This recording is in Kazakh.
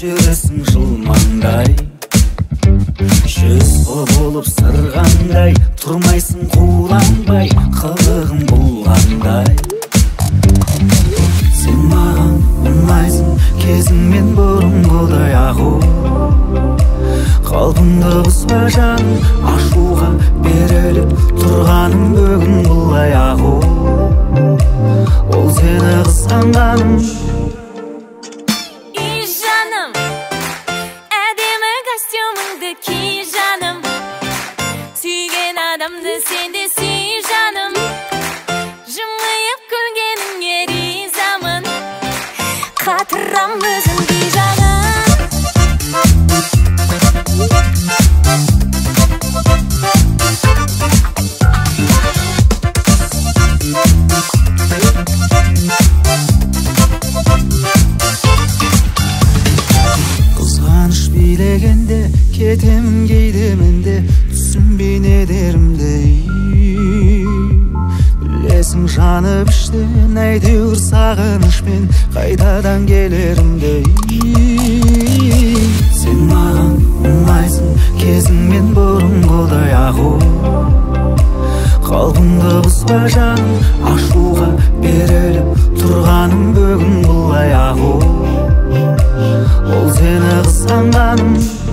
жүресің жылмаңдай, жүз болып сырғандай, тұрмайсың қуланбай, қылығың бұлғандай. Сен маған ұнайсың, кезіңмен бұрынғыдай ақу, қалпыңды бұзба жаным, ашуға беріліп тұрғаным бүгін бұлай ақу. Ол сені қызғанғаным. И жаным, әдемі костюмыңды ки жаным, сүйген адамды сен де сүй жаным, жымиып күлгеніңе ризамын, қатырам өзіңді жаным. Қызғаныш билегенде кетемін кейде менде, түсінбей не дерімді. Білесің жанып іштен, әйтеуір сағынышпен қайтадан келерімді. Сен маған ұнайсың, кезіңмен бұрынғыдай ақу, қалпыңды бұзба жаным, ашуға беріліп тұрғаным бүгін бұлай ақу. Ол сені қызғанғаным.